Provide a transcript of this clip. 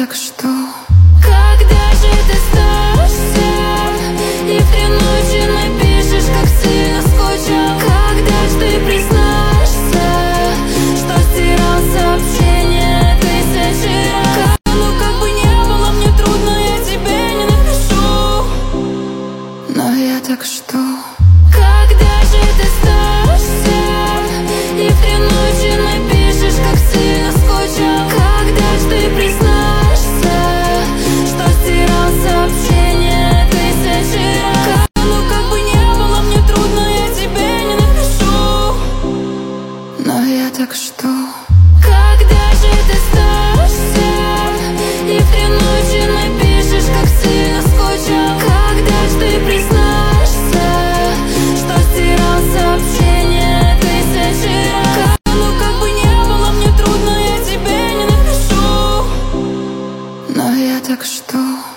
так что? Когда же ты сдашься и в 3 ночи напишешь, как сильно скучал? Когда ж ты признаешься, что стирал сообщение 1000 раз? Ну как бы не было мне трудно, я тебе не напишу. Но я так что? Когда же ты сдашься и в 3 ночи напишешь, как сильно скучал? Когда ж ты признаешься, что стирал сообщение 1000 раз? Ну как бы не было мне трудно, я тебе не напишу. Но я так что? Когда же ты сдашься и в 3 ночи напишешь, как сильно скучал? Когда ж ты признаешься, что стирал сообщение 1000 раз? Ну как бы не было мне трудно, я тебе не напишу. Но я так что?